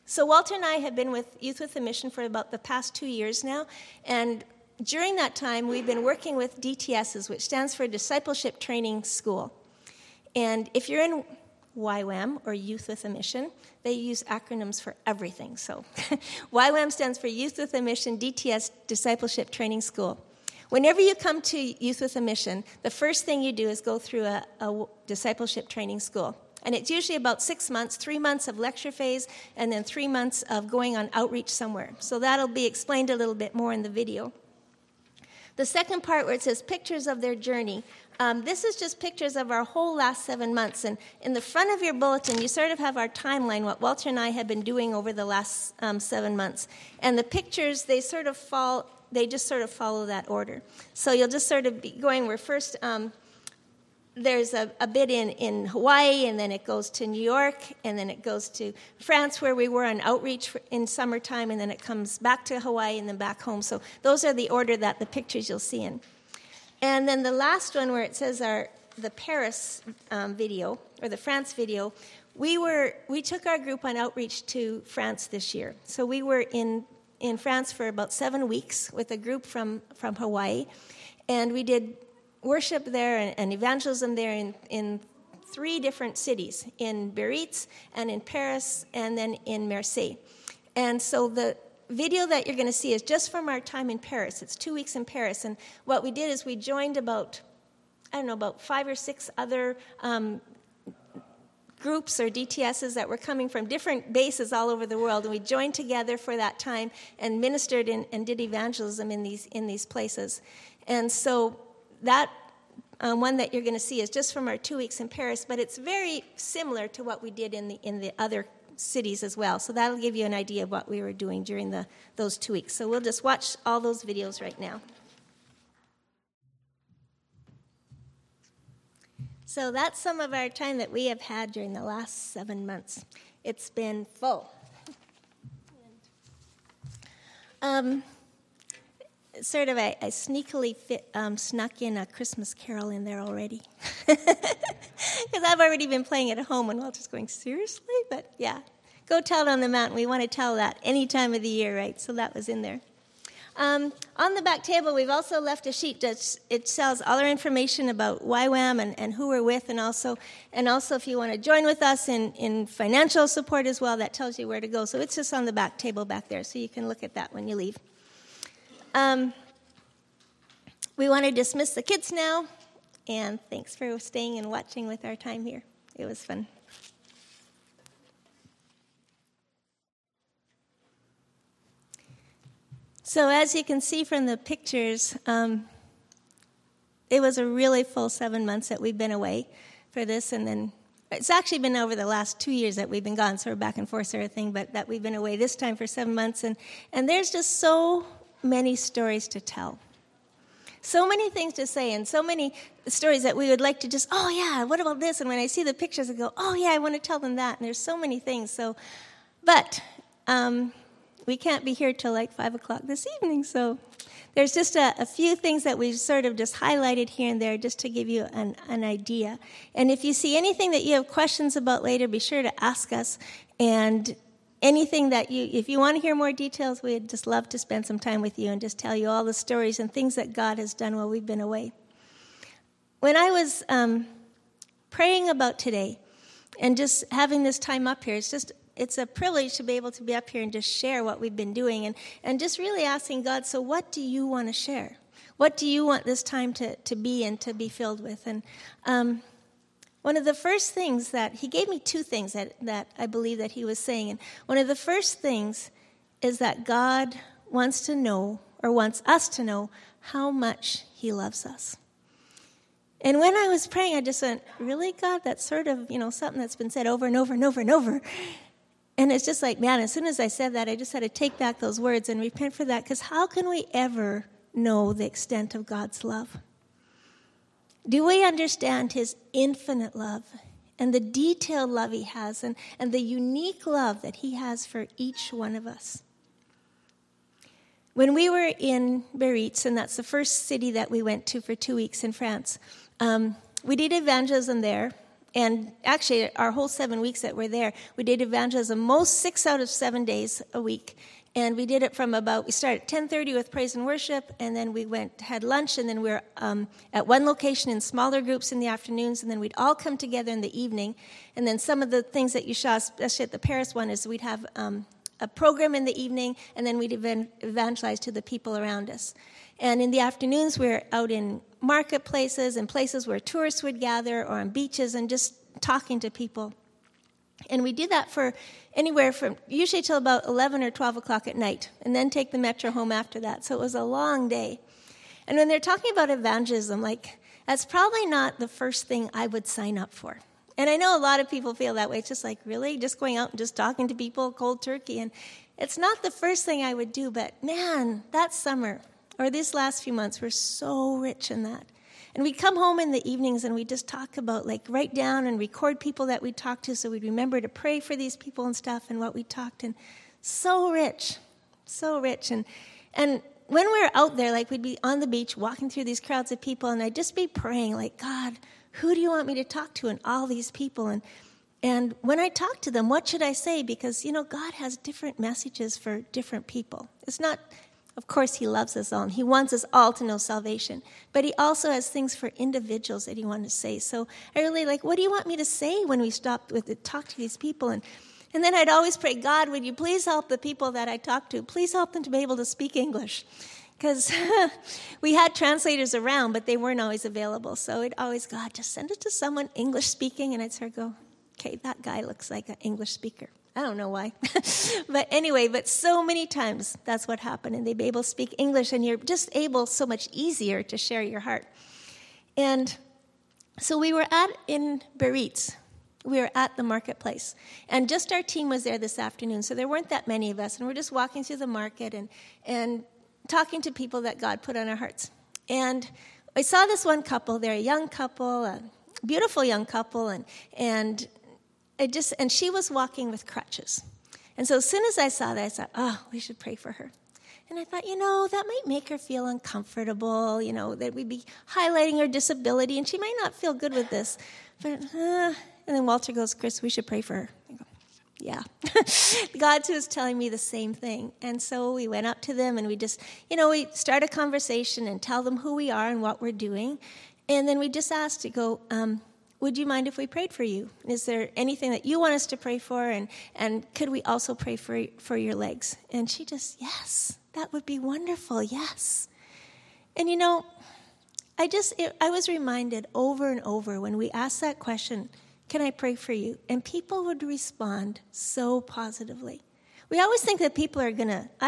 So Walter and I have been with Youth with a Mission for about the past 2 years now, and during that time we've been working with DTSs, which stands for Discipleship Training School. And if you're in YWAM, or Youth with a Mission, they use acronyms for everything. So YWAM stands for Youth with a Mission, DTS, Discipleship Training School. Whenever you come to Youth with a Mission, the first thing you do is go through a discipleship training school. And it's usually about 6 months, 3 months of lecture phase, and then 3 months of going on outreach somewhere. So that'll be explained a little bit more in the video. The second part where it says pictures of their journey, this is just pictures of our whole last 7 months. And in the front of your bulletin, you sort of have our timeline, what Walter and I have been doing over the last 7 months. And the pictures, they just sort of follow that order. So you'll just sort of be going where first there's a bit in Hawaii, and then it goes to New York, and then it goes to France where we were on outreach in summertime, and then it comes back to Hawaii and then back home. So those are the order that the pictures you'll see in. And then the last one where it says the Paris video, or the France video, we took our group on outreach to France this year. So we were in France for about 7 weeks with a group from Hawaii, and we did worship there and evangelism there in 3 different cities, in Biarritz and in Paris and then in Marseille. And so the video that you're going to see is just from our time in Paris. It's 2 weeks in Paris, and what we did is we joined about 5 or 6 other groups or DTSs that were coming from different bases all over the world, and we joined together for that time and ministered and did evangelism in these places. And so that one that you're going to see is just from our 2 weeks in Paris, but it's very similar to what we did in the other cities as well. So that'll give you an idea of what we were doing during those 2 weeks. So we'll just watch all those videos right now. So that's some of our time that we have had during the last 7 months. It's been full. Sort of, I sneakily snuck in a Christmas carol in there already. Because I've already been playing it at home, and Walter's going, seriously? But yeah, go tell it on the mountain. We want to tell that any time of the year, right? So that was in there. On the back table, we've also left a sheet it tells all our information about YWAM and who we're with, and also if you want to join with us in financial support as well, that tells you where to go. So it's just on the back table back there, so you can look at that when you leave. We want to dismiss the kids now, and thanks for staying and watching with our time here. It was fun. So as you can see from the pictures, it was a really full 7 months that we've been away for this, and then it's actually been over the last 2 years that we've been gone, so we're back and forth sort of thing, but that we've been away this time for 7 months, and there's just so many stories to tell. So many things to say, and so many stories that we would like to just, oh yeah, what about this? And when I see the pictures, I go, oh yeah, I want to tell them that. And there's so many things. But we can't be here till like 5 o'clock this evening. So there's just a few things that we've sort of just highlighted here and there just to give you an idea. And if you see anything that you have questions about later, be sure to ask us. And anything that if you want to hear more details, we'd just love to spend some time with you and just tell you all the stories and things that God has done while we've been away. When I was praying about today and just having this time up here, it's a privilege to be able to be up here and just share what we've been doing and just really asking God, so what do you want to share? What do you want this time to be and to be filled with? And one of the first things that he gave me 2 things that I believe that he was saying. And one of the first things is that God wants to know, or wants us to know, how much he loves us. And when I was praying, I just went, really, God? That's sort of, something that's been said over and over and over and over. And it's just like, man, as soon as I said that, I just had to take back those words and repent for that, because how can we ever know the extent of God's love? Do we understand his infinite love and the detailed love he has and the unique love that he has for each one of us? When we were in Biarritz, and that's the first city that we went to for 2 weeks in France, we did evangelism there, And actually, our whole 7 weeks that we're there, we did evangelism most 6 out of 7 days a week. And we did it from we started at 10:30 with praise and worship, and then we had lunch, and then we were at one location in smaller groups in the afternoons, and then we'd all come together in the evening. And then some of the things that you saw, especially at the Paris one, is we'd have a program in the evening, and then we'd evangelize to the people around us. And in the afternoons, we were out in marketplaces and places where tourists would gather, or on beaches, and just talking to people. And we did that for anywhere from usually till about 11 or 12 o'clock at night, and then take the metro home after that. So it was a long day. And when they're talking about evangelism, that's probably not the first thing I would sign up for. And I know a lot of people feel that way. It's just really? Just going out and just talking to people, cold turkey. And it's not the first thing I would do, but man, that summer, or these last few months, were so rich in that. And we'd come home in the evenings and we'd just talk about, write down and record people that we'd talk to so we'd remember to pray for these people and stuff and what we talked. And so rich, so rich. And when we were out there, we'd be on the beach walking through these crowds of people, and I'd just be praying, God, who do you want me to talk to in all these people? And when I talk to them, what should I say? Because, God has different messages for different people. It's not... Of course, he loves us all, and he wants us all to know salvation. But he also has things for individuals that he wants to say. So I really what do you want me to say when we talk to these people? And then I'd always pray, God, would you please help the people that I talk to? Please help them to be able to speak English. Because we had translators around, but they weren't always available. So it always, God, just send it to someone English-speaking. And I'd sort of go, okay, that guy looks like an English speaker. I don't know why. But so many times that's what happened. And they'd be able to speak English, and you're just able so much easier to share your heart. And so we were in Biarritz. We were at the marketplace. And just our team was there this afternoon, so there weren't that many of us. And we're just walking through the market and talking to people that God put on our hearts. And I saw this one couple. They're a young couple, a beautiful young couple, and she was walking with crutches. And so as soon as I saw that, I thought, we should pray for her. And I thought, that might make her feel uncomfortable, that we'd be highlighting her disability, and she might not feel good with this. But, and then Walter goes, Chris, we should pray for her. I go, yeah. God was telling me the same thing. And so we went up to them, and we just, we start a conversation and tell them who we are and what we're doing. And then we just asked to go, would you mind if we prayed for you? Is there anything that you want us to pray for? And could we also pray for your legs? And she just, yes, that would be wonderful, yes. And I was reminded over and over when we asked that question, can I pray for you? And people would respond so positively. We always think that people are going to,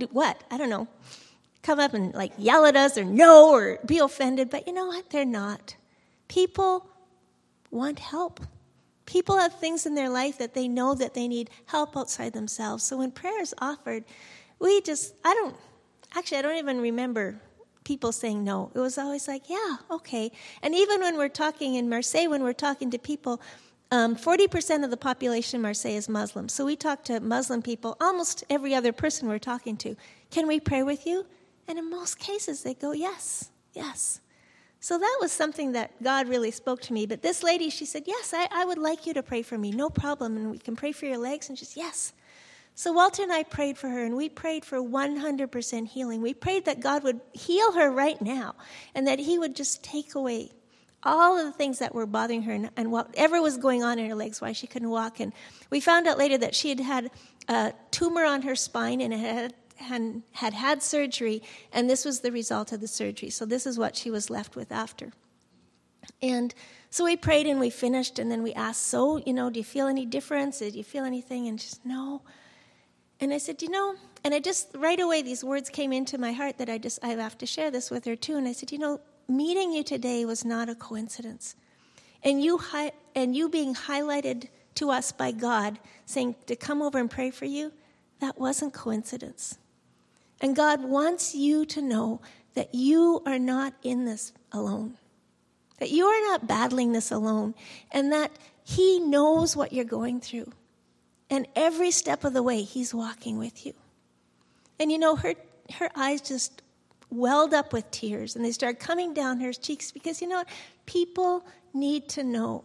come up and yell at us or no or be offended. But you know what? They're not. People want help. People have things in their life that they know that they need help outside themselves. So when prayer is offered, I don't even remember people saying no. It was always yeah, okay. And even when we're talking in Marseille, when we're talking to people, 40% of the population in Marseille is Muslim. So we talk to Muslim people, almost every other person we're talking to. Can we pray with you? And in most cases, they go, yes, yes. So that was something that God really spoke to me. But this lady, she said, yes, I would like you to pray for me. No problem. And we can pray for your legs. And she said, yes. So Walter and I prayed for her, and we prayed for 100% healing. We prayed that God would heal her right now, and that he would just take away all of the things that were bothering her and whatever was going on in her legs, why she couldn't walk. And we found out later that she had a tumor on her spine, and it had surgery, and this was the result of the surgery. So this is what she was left with after. And so we prayed and we finished, and then we asked, do you feel any difference? Did you feel anything? And she said, no. And I said, and I just, right away, these words came into my heart that I have to share this with her too. And I said, meeting you today was not a coincidence. And you being highlighted to us by God, saying to come over and pray for you, that wasn't coincidence. And God wants you to know that you are not in this alone, that you are not battling this alone, and that he knows what you're going through. And every step of the way, he's walking with you. And her eyes just welled up with tears, and they started coming down her cheeks because, people need to know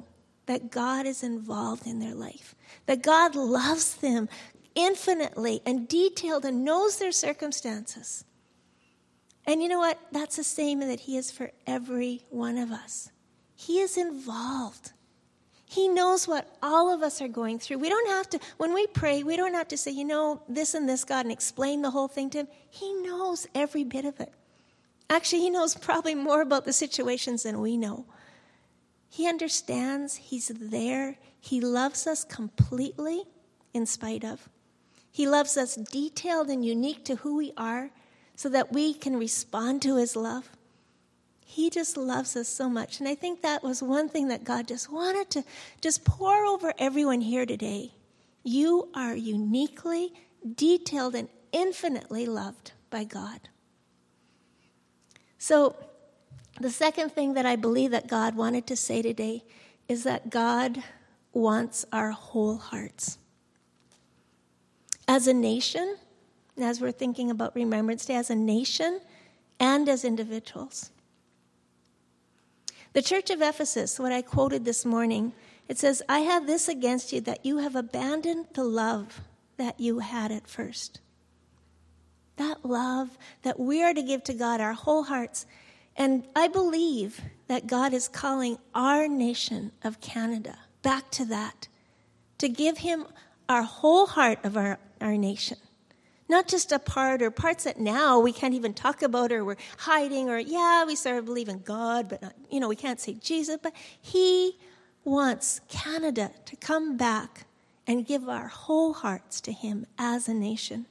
that God is involved in their life, that God loves them infinitely and detailed and knows their circumstances. And you know what? That's the same that he is for every one of us. He is involved. He knows what all of us are going through. We don't have to, when we pray, we don't have to say, this and this, God, and explain the whole thing to him. He knows every bit of it. Actually, he knows probably more about the situations than we know. He understands. He's there. He loves us completely in spite of. He loves us detailed and unique to who we are so that we can respond to his love. He just loves us so much. And I think that was one thing that God just wanted to just pour over everyone here today. You are uniquely, detailed, and infinitely loved by God. So the second thing that I believe that God wanted to say today is that God wants our whole hearts. As a nation, and as we're thinking about Remembrance Day, as a nation and as individuals. The church of Ephesus, what I quoted this morning, it says, I have this against you, that you have abandoned the love that you had at first. That love that we are to give to God, our whole hearts. And I believe that God is calling our nation of Canada back to that, to give him our whole heart of our nation. Not just a part or parts that now we can't even talk about or we're hiding or, we sort of believe in God, but, not, we can't say Jesus. But he wants Canada to come back and give our whole hearts to him as a nation.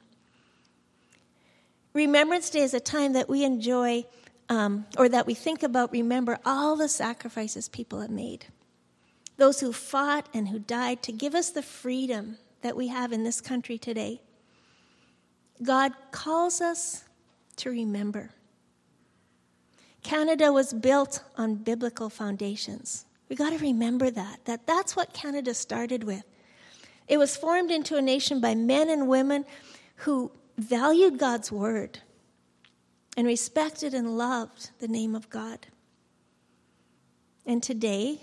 Remembrance Day is a time that we enjoy or that we think about, remember all the sacrifices people have made. Those who fought and who died to give us the freedom that we have in this country today. God calls us to remember. Canada was built on biblical foundations. We got to remember that's what Canada started with. It was formed into a nation by men and women who valued God's word and respected and loved the name of God. And today,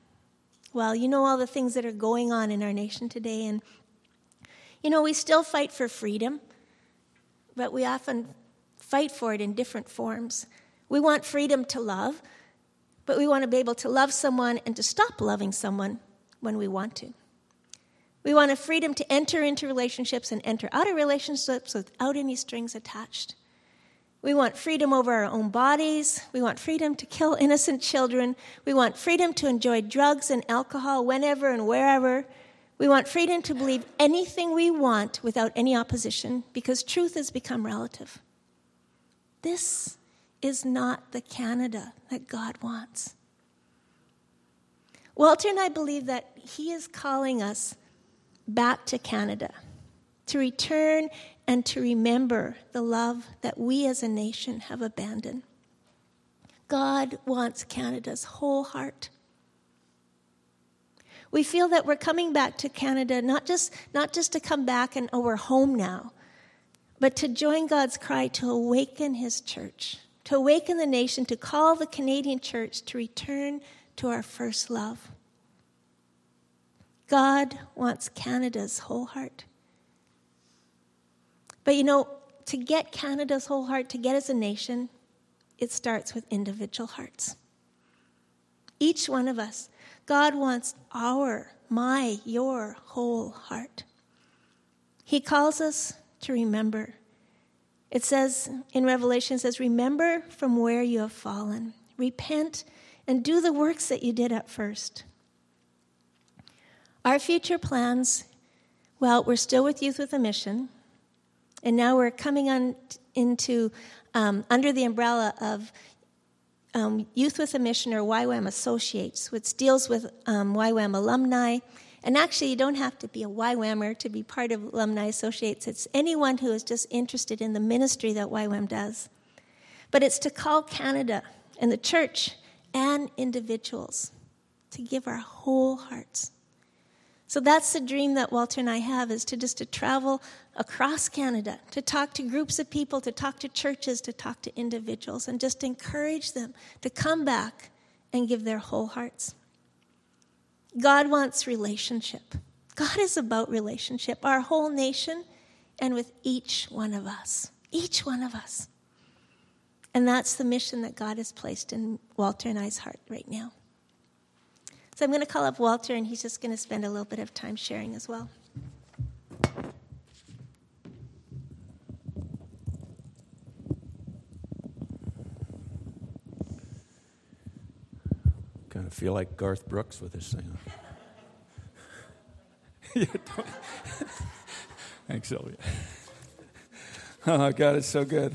all the things that are going on in our nation today, and we still fight for freedom. But we often fight for it in different forms. We want freedom to love, but we want to be able to love someone and to stop loving someone when we want to. We want a freedom to enter into relationships and enter out of relationships without any strings attached. We want freedom over our own bodies. We want freedom to kill innocent children. We want freedom to enjoy drugs and alcohol whenever and wherever. We want freedom to believe anything we want without any opposition because truth has become relative. This is not the Canada that God wants. Walter and I believe that he is calling us back to Canada, to return and to remember the love that we as a nation have abandoned. God wants Canada's whole heart. We feel that we're coming back to Canada, not just to come back and, we're home now, but to join God's cry to awaken his church, to awaken the nation, to call the Canadian church to return to our first love. God wants Canada's whole heart. But to get Canada's whole heart, to get as a nation, it starts with individual hearts. Each one of us. God wants your whole heart. He calls us to remember. It says in Revelation, it says, remember from where you have fallen. Repent and do the works that you did at first. Our future plans, we're still with Youth with a Mission. And now we're coming on into under the umbrella of Youth with a Mission, or YWAM Associates, which deals with YWAM alumni. And actually, you don't have to be a YWAMer to be part of Alumni Associates. It's anyone who is just interested in the ministry that YWAM does. But it's to call Canada and the church and individuals to give our whole hearts. So that's the dream that Walter and I have, is to travel across Canada, to talk to groups of people, to talk to churches, to talk to individuals, and just encourage them to come back and give their whole hearts. God wants relationship. God is about relationship, our whole nation, and with each one of us. Each one of us. And that's the mission that God has placed in Walter and I's heart right now. So I'm going to call up Walter, and he's just going to spend a little bit of time sharing as well. Kind of feel like Garth Brooks with this thing. Thanks, Sylvia. Oh, God, it's so good.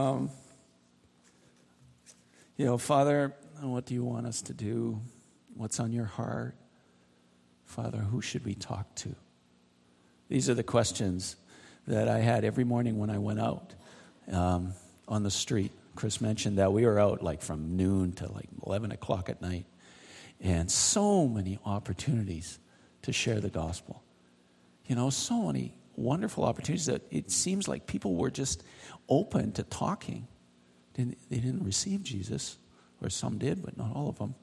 Father, what do you want us to do? What's on your heart? Father, who should we talk to? These are the questions that I had every morning when I went out on the street. Chris mentioned that we were out like from noon to like 11 o'clock at night. And so many opportunities to share the gospel. So many wonderful opportunities that it seems like people were just open to talking. They didn't receive Jesus, or some did, but not all of them.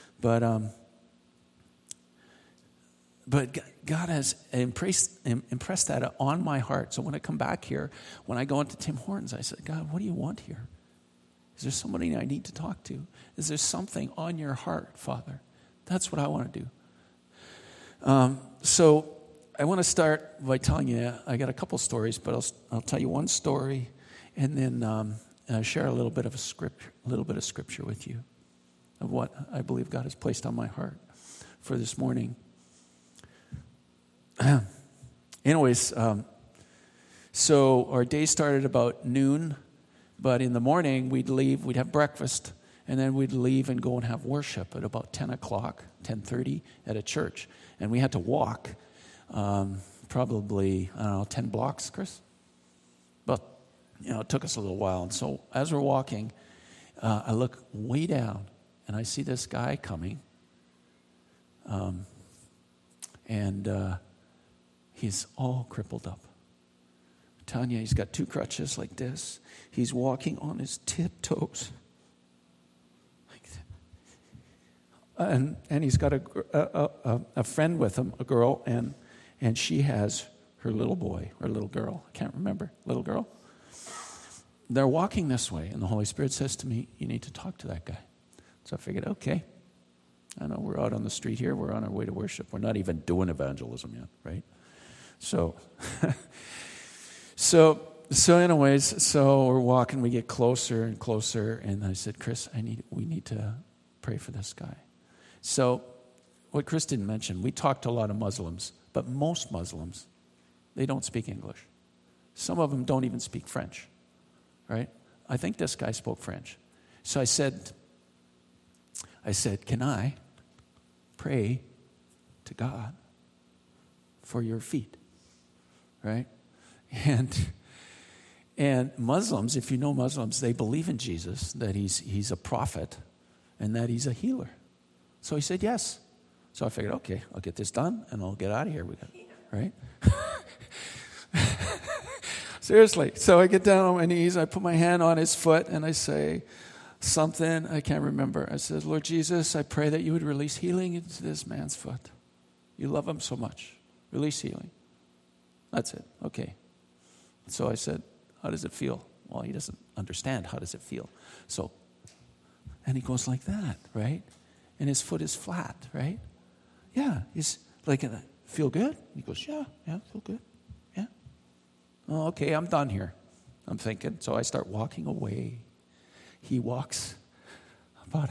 But God has impressed that on my heart. So when I come back here, when I go into Tim Hortons, I said, God, what do you want here? Is there somebody I need to talk to? Is there something on your heart, Father? That's what I want to do. So I want to start by telling you, I got a couple stories, but I'll tell you one story, and then share a little bit of scripture with you of what I believe God has placed on my heart for this morning. Anyways, so our day started about noon, but in the morning we'd leave, we'd have breakfast, and then we'd leave and go and have worship at about 10 o'clock, 10:30 at a church. And we had to walk probably, 10 blocks, Chris? But, it took us a little while. And so as we're walking, I look way down, and I see this guy coming. And he's all crippled up. Tanya, he's got 2 crutches like this. He's walking on his tiptoes. And he's got a friend with him, a girl, and she has her little boy or little girl. I can't remember. Little girl. They're walking this way, and the Holy Spirit says to me, you need to talk to that guy. So I figured, okay. I know we're out on the street here. We're on our way to worship. We're not even doing evangelism yet, right? So anyways, we're walking. We get closer and closer, and I said, Chris, we need to pray for this guy. So what Chris didn't mention, we talked to a lot of Muslims, but most Muslims, they don't speak English. Some of them don't even speak French, right? I think this guy spoke French. So I said, can I pray to God for your feet, right? And Muslims, if you know Muslims, they believe in Jesus, that he's a prophet, and that he's a healer. So he said yes. So I figured, okay, I'll get this done, and I'll get out of here with it, right? Seriously. So I get down on my knees, I put my hand on his foot, and I say something, I can't remember. I said, Lord Jesus, I pray that you would release healing into this man's foot. You love him so much. Release healing. That's it. Okay. So I said, how does it feel? Well, he doesn't understand how does it feel. So, and he goes like that, right? And his foot is flat, right? Yeah. He's like, feel good? He goes, yeah, feel good. Yeah. Oh, okay, I'm done here. I'm thinking. So I start walking away. He walks about,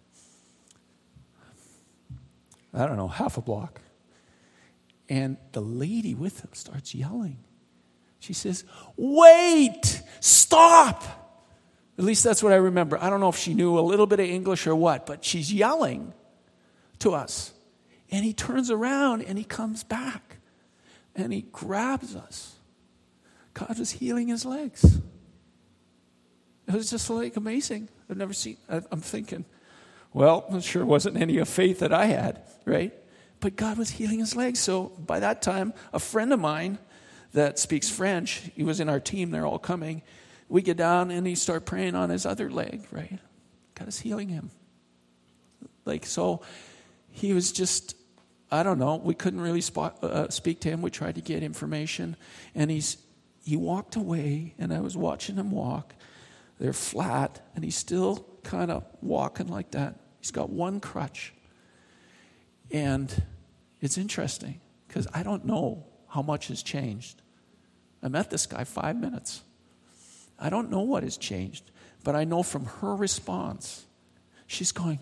half a block. And the lady with him starts yelling. She says, wait, stop. At least that's what I remember. I don't know if she knew a little bit of English or what, but she's yelling to us. And he turns around and he comes back. And he grabs us. God was healing his legs. It was just like amazing. I've never seen, I'm thinking, well, it sure wasn't any of faith that I had, right? But God was healing his legs. So by that time, a friend of mine that speaks French, he was in our team, they're all coming. We get down and he starts praying on his other leg, right? God is healing him. So he was just I don't know. We couldn't really speak to him. We tried to get information. And he walked away, and I was watching him walk. They're flat, and he's still kind of walking like that. He's got one crutch. And it's interesting, because I don't know how much has changed. I met this guy 5 minutes. I don't know what has changed, but I know from her response, she's going,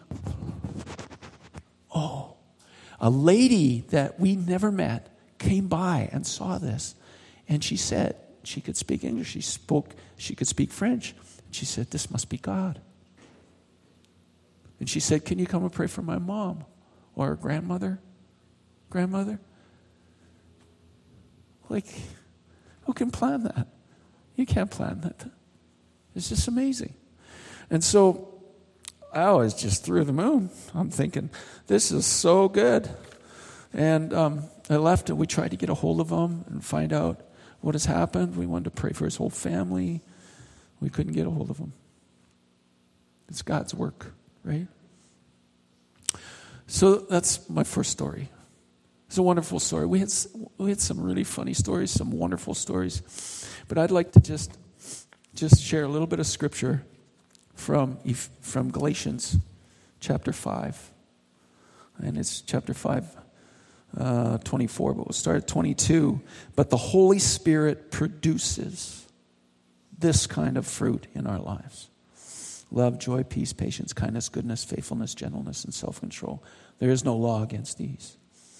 oh. A lady that we never met came by and saw this, and she said she could speak English. She could speak French. She said, this must be God. And she said, can you come and pray for my mom or her grandmother? Like, who can plan that? You can't plan that. It's just amazing. And so I was just through the moon. I'm thinking, this is so good. And I left, and we tried to get a hold of him and find out what has happened. We wanted to pray for his whole family. We couldn't get a hold of him. It's God's work, right? So that's my first story. It's a wonderful story. We had some really funny stories, some wonderful stories. But I'd like to just share a little bit of scripture from Galatians chapter 5. And it's chapter 5, 24, but we'll start at 22. But the Holy Spirit produces this kind of fruit in our lives: love, joy, peace, patience, kindness, goodness, faithfulness, gentleness, and self-control. There is no law against these.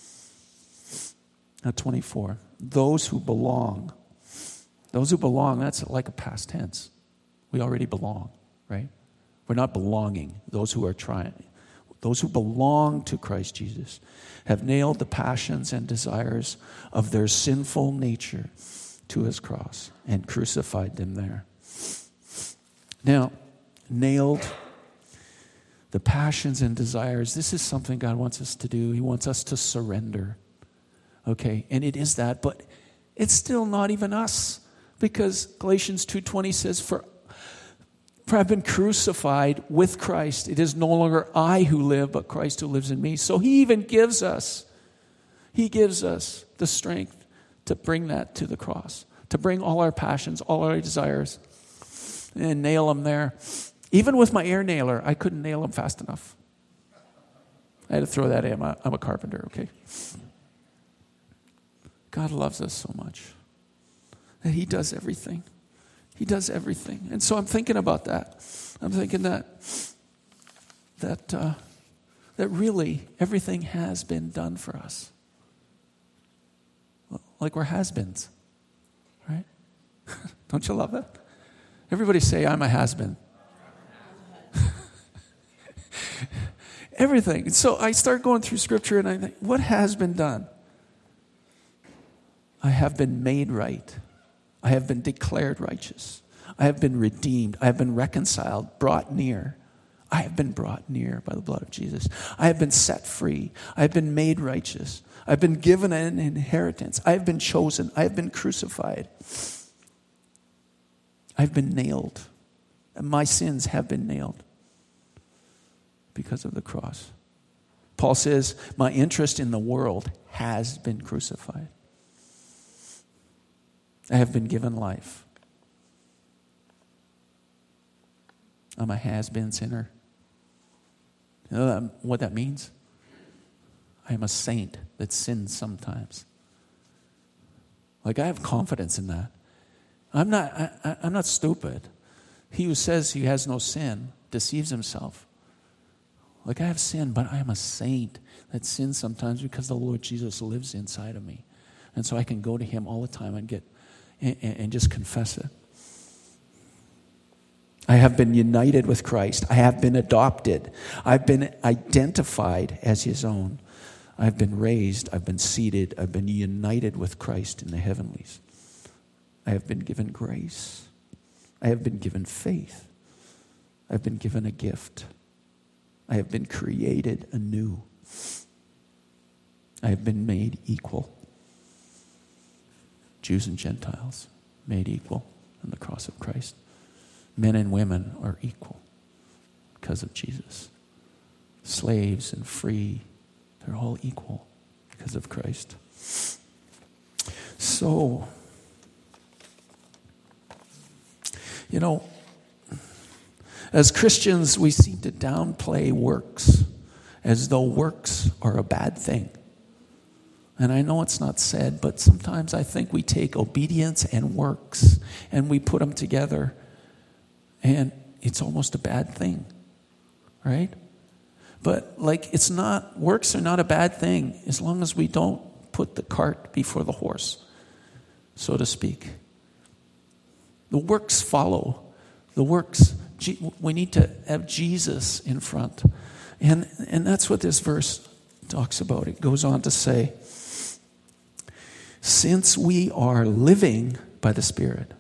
At 24, those who belong, that's like a past tense. We already belong, right? We're not belonging. Those who belong to Christ Jesus have nailed the passions and desires of their sinful nature to his cross and crucified them there. Now, nailed the passions and desires, this is something God wants us to do. He wants us to surrender. Okay, and it is that, but it's still not even us, because Galatians 2:20 says, For I've been crucified with Christ. It is no longer I who live, but Christ who lives in me. So he gives us the strength to bring that to the cross, to bring all our passions, all our desires, and nail them there. Even with my air nailer, I couldn't nail them fast enough. I had to throw that in. I'm a carpenter, okay? God loves us so much that he does everything. He does everything. And so I'm thinking about that. I'm thinking that really everything has been done for us. Like we're has-beens, right? Don't you love that? Everybody say, I'm a has-been. Everything. And so I start going through scripture and I think, what has been done? I have been made right. I have been declared righteous. I have been redeemed. I have been reconciled, brought near. I have been brought near by the blood of Jesus. I have been set free. I have been made righteous. I've been given an inheritance. I have been chosen. I have been crucified. I've been nailed. And my sins have been nailed because of the cross. Paul says, my interest in the world has been crucified. I have been given life. I'm a has-been sinner. You know what that means? I am a saint that sins sometimes. Like, I have confidence in that. I'm not stupid. He who says he has no sin deceives himself. Like, I have sin, but I am a saint that sins sometimes because the Lord Jesus lives inside of me. And so I can go to him all the time and just confess it. I have been united with Christ. I have been adopted. I've been identified as his own. I've been raised. I've been seated. I've been united with Christ in the heavenlies. I have been given grace. I have been given faith. I've been given a gift. I have been created anew. I have been made equal. Jews and Gentiles made equal on the cross of Christ. Men and women are equal because of Jesus. Slaves and free, they're all equal because of Christ. So, as Christians, we seem to downplay works as though works are a bad thing. And I know it's not said, but sometimes I think we take obedience and works and we put them together, and it's almost a bad thing, right? But works are not a bad thing as long as we don't put the cart before the horse, so to speak. The works follow. The works, we need to have Jesus in front. And that's what this verse talks about. It goes on to say, since we are living by the Spirit,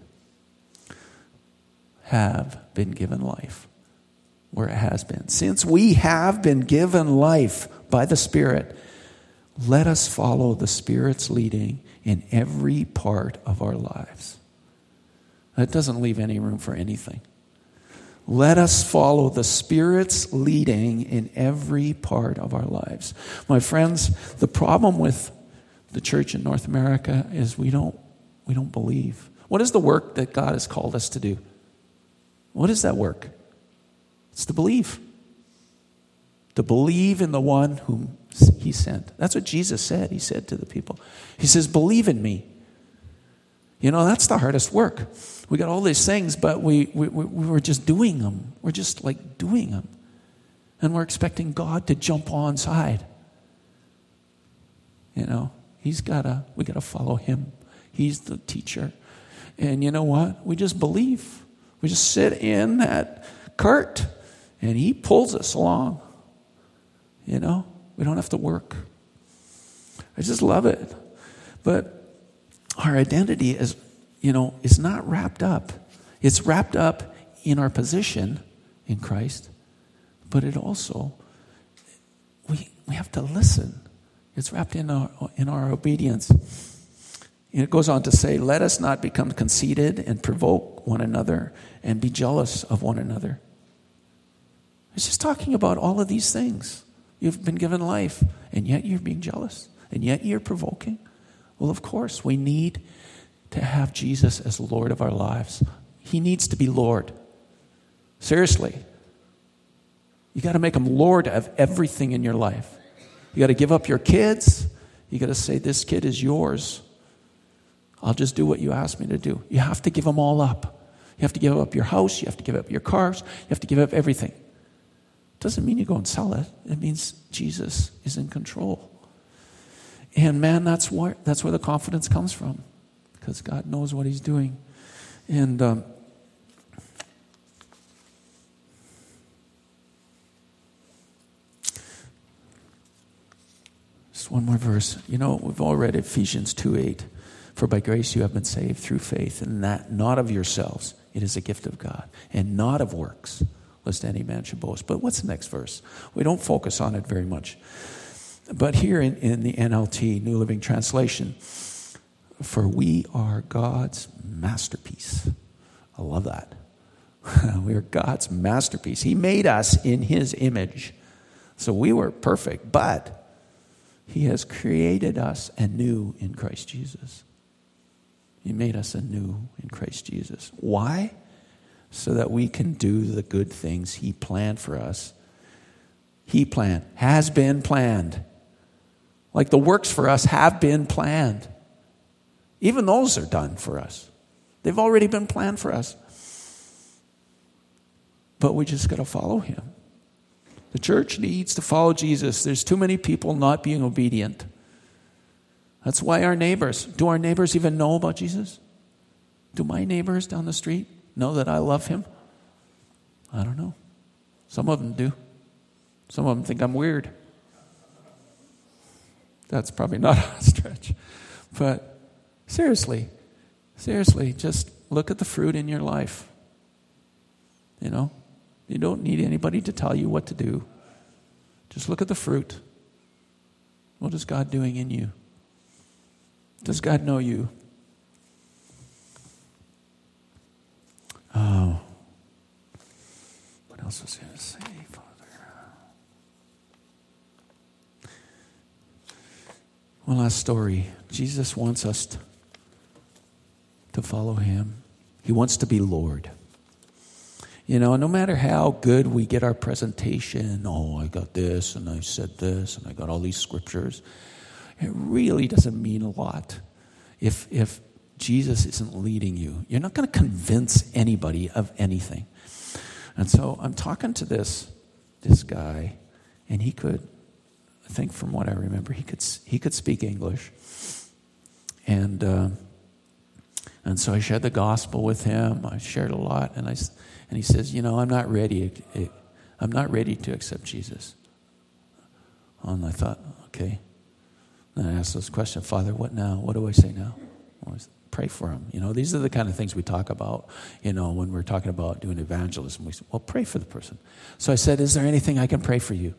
have been given life, where it has been. Since we have been given life by the Spirit, let us follow the Spirit's leading in every part of our lives. That doesn't leave any room for anything. Let us follow the Spirit's leading in every part of our lives. My friends, the problem with the church in North America is we don't believe. What is the work that God has called us to do? What is that work? It's to believe. To believe in the one whom he sent. That's what Jesus said. He said to the people. He says, believe in me. That's the hardest work. We got all these things, but we were just doing them. We're just like doing them. And we're expecting God to jump on side. We got to follow him. He's the teacher. And you know what? We just believe. We just sit in that cart and he pulls us along. We don't have to work. I just love it. But our identity is not wrapped up. It's wrapped up in our position in Christ, but it also, we have to listen. It's wrapped in our obedience. And it goes on to say, let us not become conceited and provoke one another and be jealous of one another. It's just talking about all of these things. You've been given life, and yet you're being jealous, and yet you're provoking. Well, of course, we need to have Jesus as Lord of our lives. He needs to be Lord. Seriously. You got to make him Lord of everything in your life. You got to give up your kids. You got to say, this kid is yours. I'll just do what you ask me to do. You have to give them all up. You have to give up your house. You have to give up your cars. You have to give up everything. Doesn't mean you go and sell it. It means Jesus is in control. And man, that's where the confidence comes from, because God knows what he's doing. And just one more verse. We've all read Ephesians 2:8. For by grace you have been saved through faith, and that not of yourselves. It is a gift of God, and not of works, lest any man should boast. But what's the next verse? We don't focus on it very much. But here in the NLT, New Living Translation, for we are God's masterpiece. I love that. We are God's masterpiece. He made us in his image. So we were perfect, but he has created us anew in Christ Jesus. He made us anew in Christ Jesus. Why? So that we can do the good things he planned for us. He planned, has been planned. Like the works for us have been planned. Even those are done for us. They've already been planned for us. But we just got to follow him. The church needs to follow Jesus. There's too many people not being obedient. That's why do our neighbors even know about Jesus? Do my neighbors down the street know that I love him? I don't know. Some of them do. Some of them think I'm weird. That's probably not a stretch. But seriously, just look at the fruit in your life. You don't need anybody to tell you what to do. Just look at the fruit. What is God doing in you? Does God know you? Oh. What else was I going to say, Father? One last story. Jesus wants us to follow him. He wants to be Lord. You know, no matter how good we get our presentation, oh, I got this, and I said this, and I got all these scriptures, it really doesn't mean a lot if Jesus isn't leading you. You're not going to convince anybody of anything. And so I'm talking to this guy, and he could, I think from what I remember, he could speak English. And so I shared the gospel with him. I shared a lot, and he says, you know, I'm not ready to accept Jesus. And I thought, okay. And I asked this question, Father, what now? What do I say now? I pray for him. You know, these are the kind of things we talk about, you know, when we're talking about doing evangelism. We say, well, pray for the person. So I said, is there anything I can pray for you?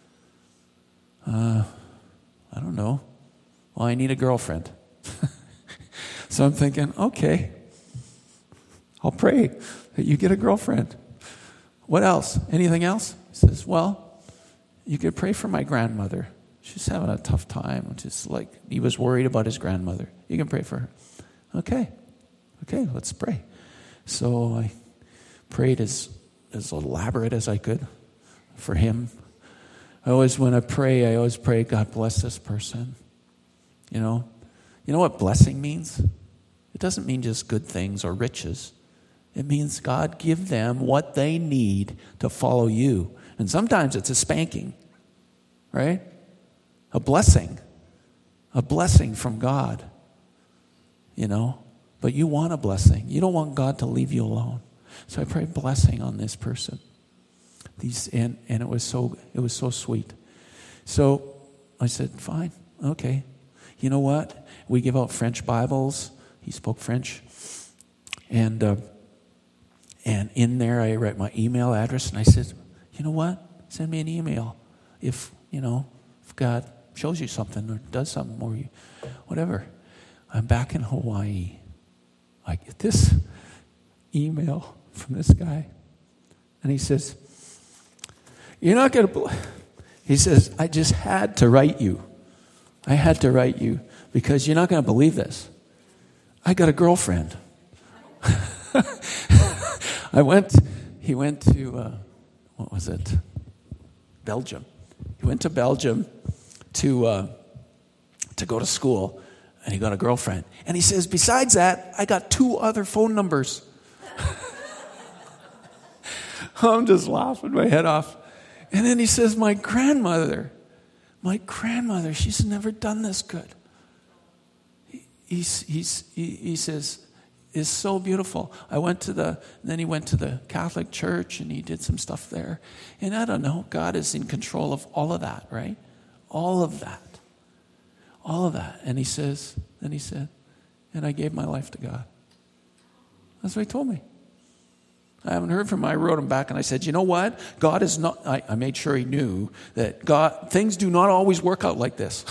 I don't know. Well, I need a girlfriend. So I'm thinking, okay, I'll pray that you get a girlfriend. What else? Anything else? He says, well, you could pray for my grandmother. She's having a tough time. Just like he was worried about his grandmother. You can pray for her. Okay, let's pray. So I prayed as elaborate as I could for him. When I pray, God bless this person. You know what blessing means? It doesn't mean just good things or riches. It means God give them what they need to follow you. And sometimes it's a spanking, right? A blessing from God, you know. But you want a blessing. You don't want God to leave you alone. So I prayed blessing on this person. And it was so sweet. So I said, fine, okay. You know what? We give out French Bibles. He spoke French. And in there I write my email address, and I said, you know what? Send me an email if God shows you something or does something or whatever. I'm back in Hawaii. I get this email from this guy, and he says, you're not going to, he says, I just had to write you. I had to write you because you're not going to believe this. I got a girlfriend. He went to, Belgium. He went to Belgium to go to school, and he got a girlfriend. And he says, besides that, I got 2 other phone numbers. I'm just laughing my head off. And then he says, my grandmother, she's never done this good. He says, it's so beautiful. Then he went to the Catholic Church and he did some stuff there. And I don't know, God is in control of all of that, right? All of that. And he said, and I gave my life to God. That's what he told me. I haven't heard from him. I wrote him back and I said, you know what? God is not, I made sure he knew that things do not always work out like this.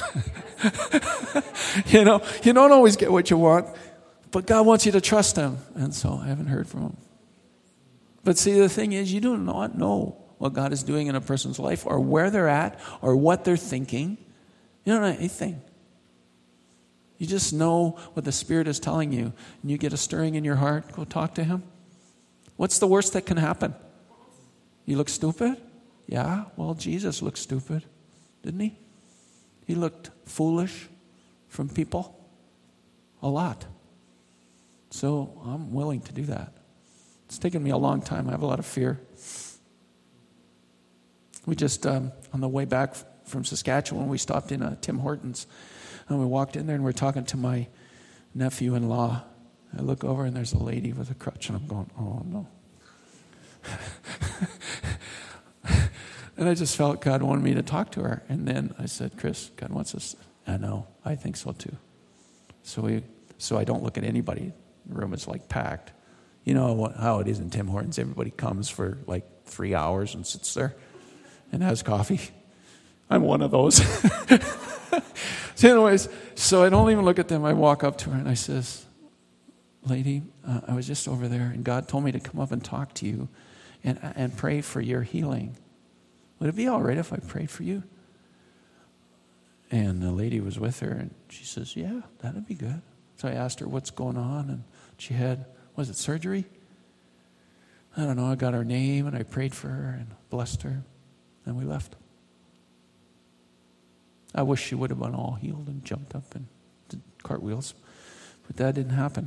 You don't always get what you want, but God wants you to trust him. And so I haven't heard from him. But see, the thing is, you do not know what God is doing in a person's life or where they're at or what they're thinking. You don't know anything. You just know what the Spirit is telling you. And you get a stirring in your heart, go talk to him. What's the worst that can happen? You look stupid? Yeah, well, Jesus looked stupid, didn't he? He looked foolish from people a lot. So I'm willing to do that. It's taken me a long time. I have a lot of fear. We just, on the way back from Saskatchewan, we stopped in Tim Hortons. And we walked in there and we're talking to my nephew-in-law. I look over and there's a lady with a crutch and I'm going, oh no. And I just felt God wanted me to talk to her. And then I said, Chris, God wants us. I know, I think so too. So I don't look at anybody. The room is like packed. You know how it is in Tim Hortons. Everybody comes for like 3 hours and sits there and has coffee. I'm one of those. So anyways, so I don't even look at them. I walk up to her and I says, lady, I was just over there and God told me to come up and talk to you and pray for your healing. Would it be all right if I prayed for you? And the lady was with her, and she says, yeah, that'd be good. So I asked her what's going on, and she had, was it surgery? I don't know, I got her name, and I prayed for her and blessed her, and we left. I wish she would have been all healed and jumped up and did cartwheels, but that didn't happen.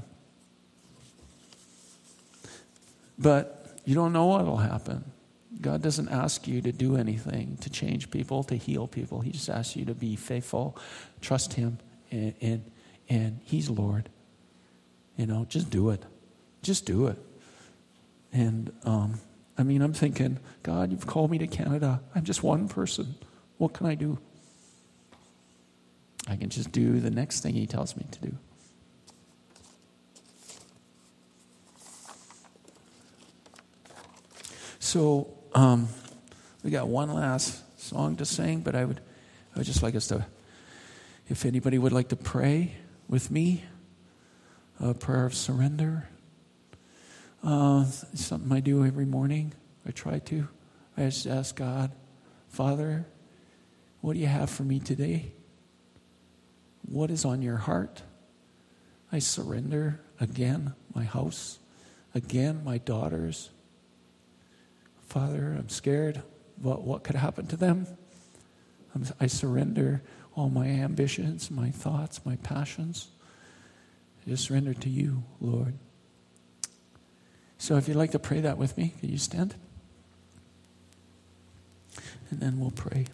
But you don't know what will happen. God doesn't ask you to do anything, to change people, to heal people. He just asks you to be faithful, trust him, and he's Lord. You know, just do it. Just do it. And, I'm thinking, God, you've called me to Canada. I'm just one person. What can I do? I can just do the next thing he tells me to do. So, we got one last song to sing, but I would just like us to, if anybody would like to pray with me, a prayer of surrender. It's something I do every morning. I try to. I just ask God, Father, what do you have for me today? What is on your heart? I surrender again my house, again my daughters. Father, I'm scared about what could happen to them. I surrender all my ambitions, my thoughts, my passions. I just surrender to you, Lord. So if you'd like to pray that with me, could you stand? And then we'll pray.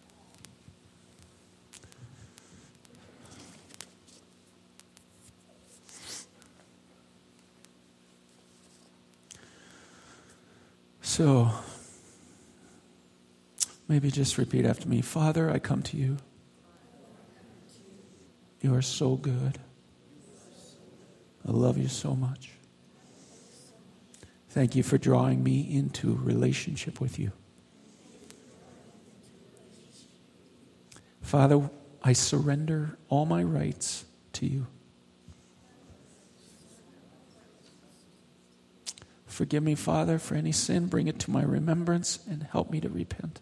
So, maybe just repeat after me. Father, I come to you. You are so good. I love you so much. Thank you for drawing me into relationship with you. Father, I surrender all my rights to you. Forgive me, Father, for any sin. Bring it to my remembrance and help me to repent.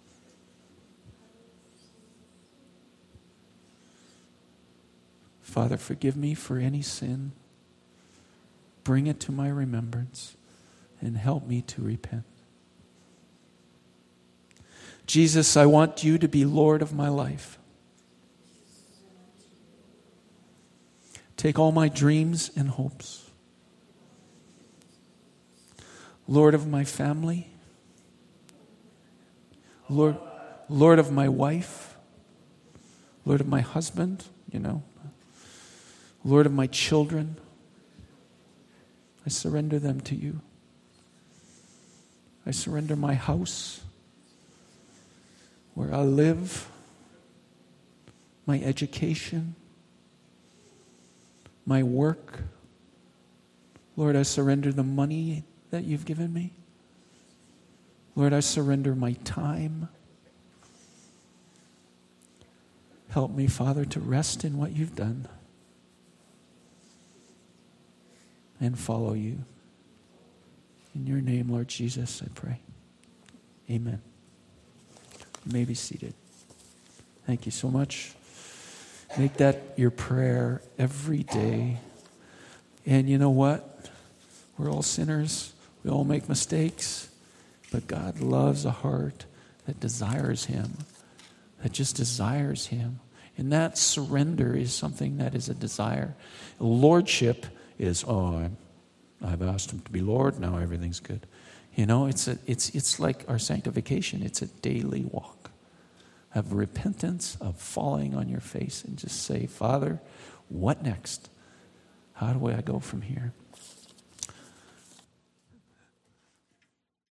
Father, forgive me for any sin. Bring it to my remembrance and help me to repent. Jesus, I want you to be Lord of my life. Take all my dreams and hopes. Lord of my family. Lord of my wife. Lord of my husband, Lord of my children. I surrender them to you. I surrender my house, where I live, my education, my work. Lord, I surrender the money that you've given me. Lord, I surrender my time. Help me, Father, to rest in what you've done and follow you. In your name, Lord Jesus, I pray. Amen. You may be seated. Thank you so much. Make that your prayer every day. And you know what? We're all sinners. We all make mistakes. But God loves a heart that desires him, that just desires him. And that surrender is something that is a desire. Lordship is, I've asked him to be Lord, now everything's good. It's like our sanctification. It's a daily walk of repentance, of falling on your face and just say, Father, what next? How do I go from here?